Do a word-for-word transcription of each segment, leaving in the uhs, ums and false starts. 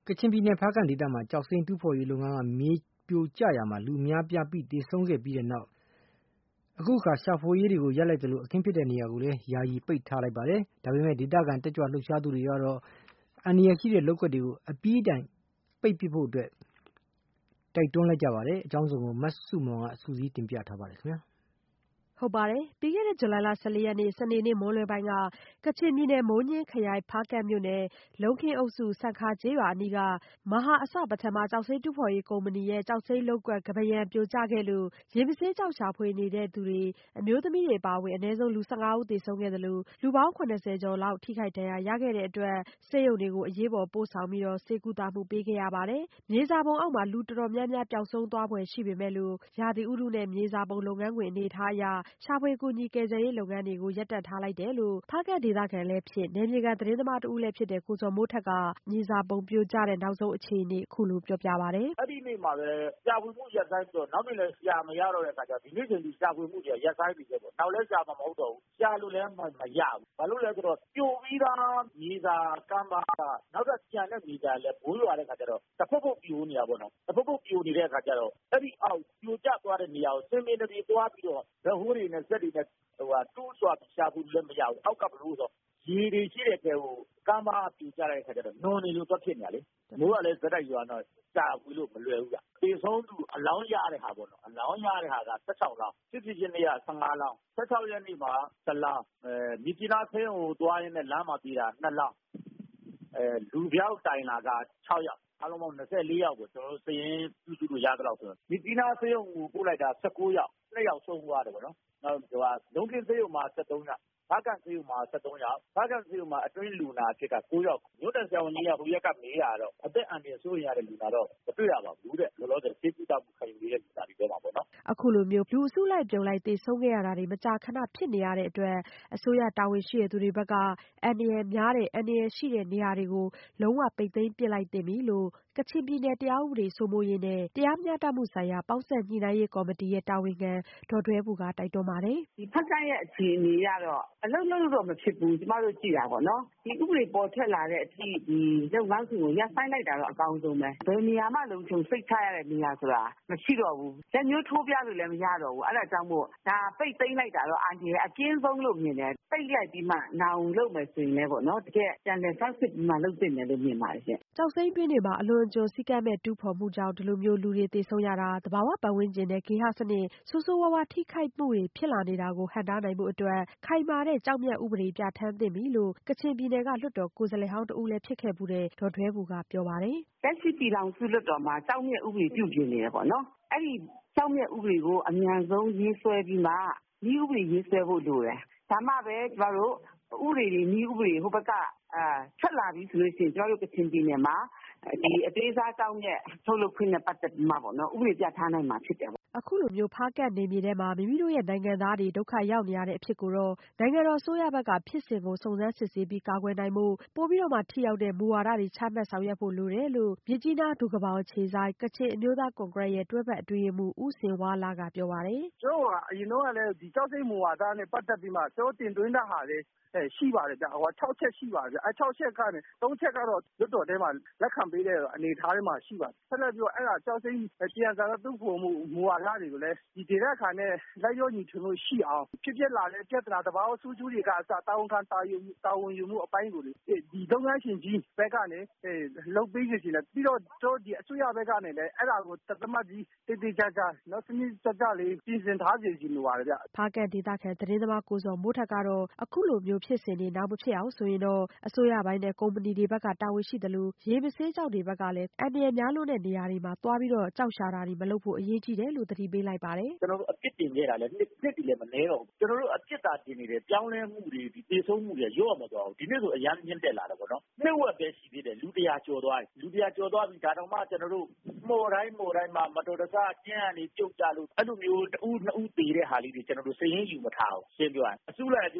ကချင်ပြည်နယ်ဖားကန့်ဒေသမှာကျောက်စိမ်းတူးဖော်ရေးလုပ်ငန်းကမြေပြိုကျရာမှာလူအများပြားပြီးသေဆုံးခဲ့ပြီးတဲ့နောက်အခုအခါရှာဖွေရေးတွေကိုရပ်လိုက်သလိုအခင်းဖြစ်တဲ့နေရာကိုလည်းယာယီပိတ်ထားလိုက်ပါတယ်။ဒါပေမဲ့ဒေသခံတက်ကြွလှုပ်ရှားသူတွေကတော့အန္တရာယ်ရှိတဲ့လုပ်ကွက်တွေကိုအပြီးတိုင်ပိတ်ပစ်ဖို့အတွက်တိုက်တွန်းလိုက်ကြပါတယ်။အကြောင်းစုံကိုမဆုမွန်ကစုစည်းတင်ပြထားပါတယ်ခင်ဗျာ။ဟုတ်ပါတယ်။ပြီးခဲ့တဲ့ဇူလိုင်လ၁၄ရက်နေ့စနေနေ့မွန်းလွဲပိုင်းကကချင်ပြည်နယ်မိုးညှင်းခရိုင်ဖားကန့်မြို့နယ်လုံးခင်းအုပ်စုစံခါကျေးရွာအနီးကမဟာအစပထမကျောက်စိမ်းတူးဖော်ရေးကုမ္ပဏီရဲ့ကျောက်စိမ်းလုပ်ကွက်ကမ်းပါးရံပြိုကျခဲ့လို့ရေမဆေးကျောက်ရှာဖွေနေတဲ့သူတွေအမျိုးသမီးတွေအပါအဝင်အနည်းဆုံးလူ၁၅ဦးသေဆုံးခဲ့သလိုလူပေါင်း၇၀ကျော်လောက်ထိခိုက်ဒဏ်ရာရခဲ့တဲ့အတွက်ဆေးရုံတွေကိုအရေးပေါ်ပို့ဆောင်ပြီးဆေးကုသမှုပေးခဲ့ရပါတယ်။မြေစာပုံအောက်မှာလူတော်တော်များများပျောက်ဆုံးသွားဖွယ်ရှိပေမဲ့လို့ရာသီဥတုနဲ့မြေစာပုံလုပ်ငန်းခွင်အနေအထားအရရှာဖွေကူညီကယ်ဆယ်ရေးလုပ်ငန်းတွေကိုရပ်တန့်ထားလိုက်တယ်လို့ဖားကန့်ဒေသခံလည်းဖြစ်နယ်မြေခံသတင်းသမားတဦးလည်းဖြစ်တဲ့ကိုဇော်မိုးထက်ကမြေစာပုံပြိုကျတဲ့နောက်ဆုံးအခြေအနေအခုလိုပြောပြပါတယ်။အဲ့ဒီနေ့မှာပဲရှာဖွေမှုရပ်ဆိုင်းပြီးတော့နောက်နေ့လည်းရှာမရတော့တဲ့အခါကျဒီနေ့ချိန်ဒီရှာဖွေမှုတွေရပ်ဆိုင်းပြီးတော့နောက်လည်းရှာမှာမဟုတ်တော့ဘူးရှာလို့လည်းမရဘူးဘာလို့လဲဆိုတော့ပြိုပြီးသားမြေစာကမ်းပါးနောက်တော့ကျန်တဲ့မြေစာလည်းဘိုးရွာတဲ့အခါကျတော့တစ်ဖက်ဖက်ပြိုနေတာပေါ့နော်တစ်ဖက်ဖက်ပြိုနေတဲ့အခါကျတော့အဲ့ဒီအောက်ပြိုကျသွားတဲ့နေရာကိုစင်မင်းတပြေသွားပြီးတော့ဓာတ်ဟိုးတွေနဲ့စက်တွေနဲ့ဟိုဟာတူးဆွာရှာဖွေလည်းမရဘူးအောက်ကဘလို့ဆိုရေတွေရှိတဲ့တဲကိုကမ်းပါးပြိုကျတဲ့အခါကျတော့နွန်နေလို့တော့ဖြစ်နေရလေမိုးကလည်းဇက်တိုက်ရွာတော့ရှာဖွေလို့မလွယ်ဘူးကသေဆုံးသူအလောင်းရတဲ့ဟာပေါ့နော်အလောင်းရတဲ့ဟာက၁၆လောင်းဖြစ်ဖြစ်ချင်းနေ့က၁၅လောင်း၁၆ရက်နေ့မှာ၁လောင်းအဲမြစ်ကြီးနားဆင်းကိုသွားရင်းနဲ့လမ်းမှာပြေးတာ၂လောင်းအဲလူပြောက်တိုင်လာက၆ယောက်အားလုံးပေါင်း၂၄ယောက်ကိုကျွန်တော်တို့စည်ရင်ပြုစုလို့ရကြတော့ဆိုမြစ်ကြီးနားဆင်းကိုပို့လိုက်တာ၁၉ယောက်၂ယောက်ဆုံးသွားတယ်ပေါ့နော်နောက်ဟိုဟာလုံးကင်းဆေးရုံမှာ၁၃ယောက်ဖားကန့်ဆေးရုံမှာ၁၃ယောက်ဖားကန့်ဆေးရုံမှာအတွင်းလူနာအဖြစ်က၉ယောက်မြို့နယ်ဆရာဝန်ကြီးကဟိုရက်ကမေးတာတော့အသက်အန္တရာယ်စိုးရိမ်ရတဲ့လူနာတော့မတွေ့ရပါဘူးတဲ့လောလောဆယ်ဆေးကုသမှုခံယူနေတဲ့လူနာတွေတော့ပါပေါ့နော်အခုလိုမျိုးလူအစုလိုက်ပြုံလိုက်သေဆုံးခဲ့ရတာတွေမကြာခဏဖြစ်နေရတဲ့အတွက်အစိုးရတာဝန်ရှိတဲ့သူတွေဘက်ကအန္တရာယ်များတဲ့အန္တရာယ်ရှိတဲ့နေရာတွေကိုလုံးဝပိတ်သိမ်းပစ်လိုက်သင့်ပြီလို့ကချင်ပြည်နယ်တရားဥပဒေစိုးမိုးရေးနဲ့တရားမျှတမှုဆိုင်ရာပေါင်းစပ်ညှိနှိုင်းရေးကော်မတီရဲ့တာဝန်ခံဒေါ်ဒွဲဘူကတိုက်တွန်းပါတယ်။ဒီဖက်ကရဲ့အခြေအနေရတော့အလုံးလုံးတော့မဖြစ်ဘူးကျမတို့ကြည့်တာပေါ့နော်ဒီဥပဒေပေါ်ထွက်လာတဲ့အထိဒီလုပ်ငန်းစဉ်ကိုရပ်ဆိုင်းလိုက်တာတော့အကောင်းဆုံးပဲဘယ်နေရာမှလုံခြုံစိတ်ချရတဲ့နေရာဆိုတာမရှိတော့ဘူးလက်မျိုးထိုးပြလို့လည်းမရတော့ဘူးအဲ့ဒါကြောင့်မို့ဒါပိတ်သိမ်းလိုက်တာတော့အန်တီရဲ့အကျဉ်းဆုံးလို့မြင်တယ်ပိတ်လိုက်ပြီးမှနောင်လုပ်မယ်ဆိုရင်လည်းပေါ့နော်တကယ်ကြံတဲ့ဆောက်စစ်ပြီးမှလုပ်တင်တယ်လို့မြင်ပါတယ်ရှင်ကျောက်စိမ်းတွင်းတွေမှာအလွန်အကျွံစီကံမဲ့တူးဖော်မှုကြောင့်ဒီလိုမျိုးလူတွေသေဆုံးရတာတဘာဝပတ်ဝန်းကျင်နဲ့ဂေဟစနစ်ဆိုးဆိုးဝါးဝါးထိခိုက်မှုတွေဖြစ်လာနေတာကိုဟန့်တားနိုင်ဖို့အတွက်ခိုင်မာတဲ့ကြောက်မြတ်ဥပဒေပြဋ္ဌာန်းသင့်ပြီလို့ကချင်ပြည်နယ်ကလွှတ်တော်ကိုယ်စားလှယ်ဟောင်းတဦးလည်းဖြစ်ခဲ့ဘူးတဲ့ဒေါ်ဒွဲဘူကပြောပါတယ်လက်ရှိပြည်ထောင်စုလွှတ်တော်မှာကြောက်မြတ်ဥပဒေပြုပြင်နေတယ်ပေါ့နော်အဲ့ဒီကြောက်မြတ်ဥပဒေကိုအမြန်ဆုံးရေးဆွဲပြီးမှဤဥပဒေရေးဆွဲဖို့လိုတယ်ဒါမှပဲကျမတို့ဥပဒေတွေဤဥပဒေဟိုဘက်ကအာဆက်လာပြီဆိုလို့ရှိရင်ကျမတို့ကချင်ပြည်နယ်မှာဒီအသေးစားကြောက်မြတ်ထုတ်လုပ်ခွင့်နဲ့ပတ်သက်ပြီးမှပေါ့နော်ဥပဒေပြဋ္ဌာန်းနိုင်မှာဖြစ်တယ်အခုလိုမျိုးဖားကန့်နေမြေထဲမှာမိမိတို့ရဲ့နိုင်ငံသားတွေဒုက္ခရောက်နေရတဲ့အဖြစ်ကိုတော့နိုင်ငံတော်အစိုးရဘက်ကဖြစ်စဉ်ကိုစုံစမ်းစစ်ဆေးပြီးကာကွယ်နိုင်မှုပိုပြီးတော့မှထိရောက်တဲ့မူဝါဒတွေချမှတ်ဆောင်ရွက်ဖို့လိုတယ်လို့မြစ်ကြီးနားဒုကပောင်အခြေဆိုင်ကချင်အမျိုးသားကွန်ဂရက်ရဲ့တွဲဖက်အတွင်းရေးမှူးဦးစင်ဝါလာကပြောပါတယ်။ကျွန်တော်ကအရင်တော့ကလည်းဒီကြောက်စိတ်မူဝါဒနဲ့ပတ်သက်ပြီးမှကျွန်တော်တင်သွင်းတာဟာလေအဲရှိပါတယ်ဗျဟို၆ချက်ရှိပါတယ်အဲ၆ချက်ကနေ၃ချက်ကတော့လွတ်တော်ထဲမှာလက်ခံပေးတဲ့အနေထားတွေမှာရှိပါတယ်ဆက်လက်ပြီးတော့အဲ့ဒါကြောက်စိတ်ပြန်စားတော့သူ့ဖို့မူမူဝါဒတွေကိုလည်းဒီဒေသခံနဲ့လိုက်ရောညီထွေမှုရှိအောင်ဖြစ်ဖြစ်လာတဲ့ပြဿနာတဘာဝဆူးကျူးတွေကအစတာဝန်ခံတာယူတာဝန်ယူမှုအပိုင်းကိုလေဒီလုပ်ငန်းရှင်ကြီးဘက်ကနေအဲလုပ်ပေးနေတယ်ပြီးတော့တို့ဒီအစိုးရဘက်ကနေလည်းအဲ့ဒါကိုတသမတ်ကြီးတိတိကျကျနော်စနစ်ကျကျလေးပြင်ဆင်ထားစီလိုပါတယ်ဗျဖားကန့်ဒေသခံသတင်းသမားကိုဇော်မိုးထက်ကတော့အခုလိုမျိုးဖြစ်စဉ်တွေနောက်မဖြစ်အောင်ဆိုရင်တော့အစိုးရပိုင်းနဲ့ကုမ္ပဏီတွေဘက်ကတာဝန်ရှိတယ်လို့ရေမဆေးကျောက်တွေဘက်ကလည်းအန္တရာယ်များလွန်းတဲ့နေရာတွေမှာသွားပြီးတော့ကြောက်ရှာတာတွေမလုပ်ဖို့အရေးကြီးတယ်လို့သတိပေးလိုက်ပါတယ်ကျွန်တော်တို့အပြစ်တင်ခဲ့တာလည်းနှစ်နှစ်တည်းလည်းမနှဲတော့ဘူးကျွန်တော်တို့အပြစ်သာတင်နေတယ်ပြောင်းလဲမှုတွေဒီသေဆုံးမှုတွေရော့မသွားဘူးဒီနေ့ဆိုအရန်မြင့်တက်လာတယ်ပေါ့နော်နှစ်ဝက်ပဲရှိသေးတယ်လူတရားကျော်သွားတယ်လူတရားကျော်သွားပြီဒါတော့မှကျွန်တော်တို့မော်တိုင်းမော်တိုင်းမှာမတော်တဆကျင်းကနေပြုတ်ကြလို့အဲ့လိုမျိုးတဦးနှစ်ဦးသေတဲ့ဟာလေးတွေကျွန်တော်တို့စည်ရင်းယူမထားဘူးရှင်းပြောရင်အစုလိုက်အပြုံနဲ့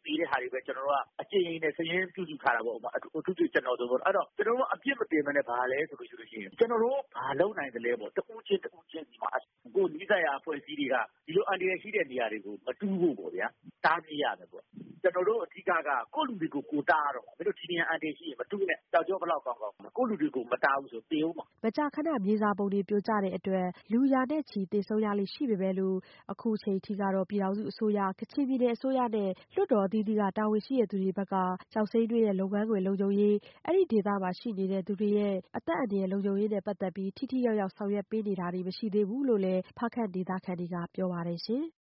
သေးတဲ့ဟာတွေပဲကျွန်တော်တို့ကအကျဉ်းရင်းနဲ့စရင်းပြုစုထားတာပေါ့အထူးသဖြင့်ကျွန်တော်တို့ပေါ့အဲ့တော့ကျွန်တော်တို့အပြစ်မတင်မနဲ့ဘာလဲဆိုလို့ရှိလို့ရှိရင်ကျွန်တော်တို့ဘာလုပ်နိုင်တယ်လဲပေါ့တခုချင်းတခုချင်းဒီမှာကိုနီးစပ်ရာအဖွဲ့အစည်းတွေကဒီလိုအန်တီရရှိတဲ့နေရာတွေကိုမတူးဖို့ပေါ့ဗျာတားမြစ်ရမယ်ပေါ့ကျွန်တော်တို့အဓိကကကိုလူတွေကိုကိုတားတော့မင်းတို့ဒီနေရာအန်တီရှိရင်မတူးနဲ့တောက်ကြောဘလောက်ကောင်းကောင်းကိုလူတွေကိုမတားဘူးဆိုတေးဦးမှာမကြာခဏမြေစာပုံတွေပြိုကျတဲ့အတွက်လူရာနဲ့ချီသေဆုံးရလိမ့်ရှိပေမဲ့လို့အခုချိန်ထိကတော့ပြည်ထောင်စုအစိုးရကချင်ပြည်နယ်အစိုးရနဲ့လွှတ်တော်အသီးသီးကတာဝန်ရှိတဲ့သူတွေဘက်ကကျောက်စိမ်းတွေရဲ့လုပ်ငန်းခွင်လုံခြုံရေးအဲ့ဒီဒေသမှာရှိနေတဲ့သူတွေရဲ့အသက်အန္တရာယ်လုံခြုံရေးနဲ့ပတ်သက်ပြီးထိထိရောက်ရောက်ဆောင်ရွက်ပေးနေတာတွေမရှိသေးဘူးလို့လည်းဖားကန့်ဒေသခံတွေကပြောပါတယ်ရှင်။